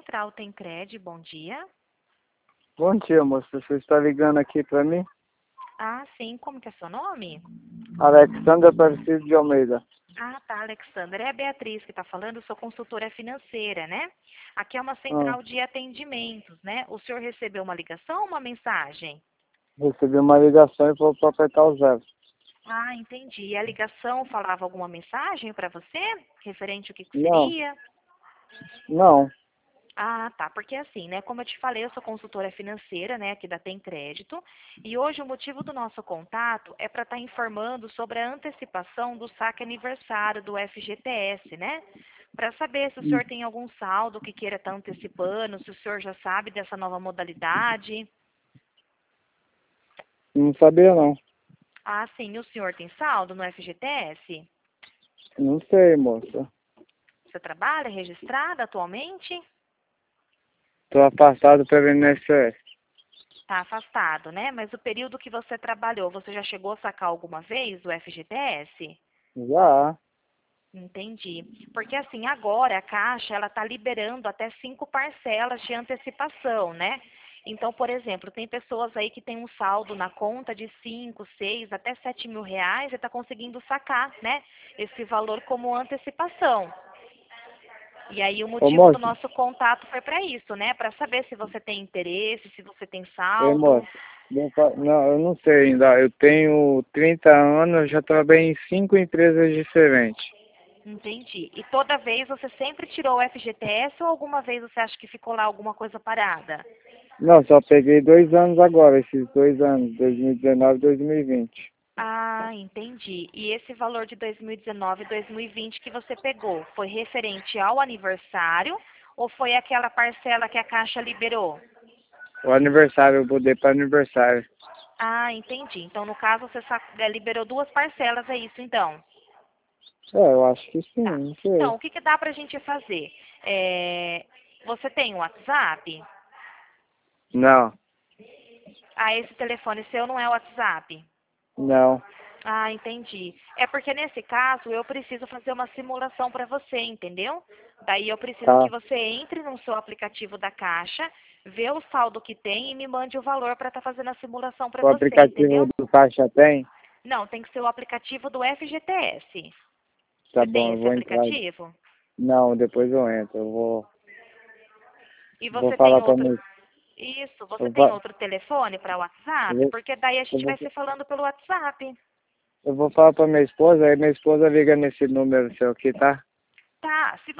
Central Tencred, bom dia. Bom dia, moça. Você está ligando aqui para mim? Ah, sim, como que é seu nome? Alexandre Aparecido de Almeida. Ah, tá, Alexandra. É a Beatriz que está falando, eu sou consultora financeira, né? Aqui é uma Ah, central de atendimentos, né? O senhor recebeu uma ligação ou uma mensagem? recebi uma ligação e vou para apertar o zero. Ah, entendi. E a ligação falava alguma mensagem para você? Referente ao que Não, seria? não. Ah, tá. Porque assim, né? Como eu te falei, eu sou consultora financeira, né? Aqui da Tem Crédito. E hoje o motivo do nosso contato é para estar informando sobre a antecipação do saque aniversário do FGTS, né? Para saber se o senhor tem algum saldo que queira estar antecipando, se o senhor já sabe dessa nova modalidade. Não sabia, não. Ah, sim. O senhor tem saldo no FGTS? Não sei, moça. Você trabalha registrada atualmente? Estou afastado pelo INSS. Está afastado, né? Mas o período que você trabalhou, você já chegou a sacar alguma vez o FGTS? Já. Entendi. Porque assim, agora a Caixa, ela está liberando até 5 parcelas de antecipação, né? Então, por exemplo, tem pessoas aí que têm um saldo na conta de 5, 6, até 7 mil reais e está conseguindo sacar, né? Esse valor como antecipação. E aí o Ô, motivo do moça. nosso contato foi para isso, né? Para saber se você tem interesse, se você tem Ei, saldo. moça. Não, eu não sei ainda. Eu tenho 30 anos, eu já trabalhei em 5 empresas diferentes. Entendi. E toda vez você sempre tirou o FGTS ou alguma vez você acha que ficou lá alguma coisa parada? Não, só peguei 2 anos agora, esses 2 anos, 2019 e 2020. Ah, entendi. E esse valor de 2019 e 2020 que você pegou, foi referente ao aniversário ou foi aquela parcela que a Caixa liberou? O aniversário, eu mudei para aniversário. Ah, entendi. Então, no caso, você liberou duas parcelas, é isso então? É, eu acho que sim, Tá. não Então, sei. o que que dá pra gente fazer? Você tem o WhatsApp? Não, Ah, esse telefone seu não é o WhatsApp? não, Ah, entendi. É porque nesse caso eu preciso fazer uma simulação para você, entendeu? Daí eu preciso que tá. você entre no seu aplicativo da Caixa, vê o saldo que tem e me mande o valor para estar fazendo a simulação para O você, aplicativo entendeu? do Caixa tem? Não, tem que ser o aplicativo do FGTS. Tá Você bom, tem eu esse vou entrar. aplicativo? Não, depois eu entro. E Vou você tem falar pra outro. mim. Isso, você Eu tem vou, outro telefone para eu WhatsApp? vou, Porque daí a eu gente vai vou, se falando pelo WhatsApp. eu vou falar pra minha esposa, aí minha esposa liga nesse número seu aqui, tá? Tá, se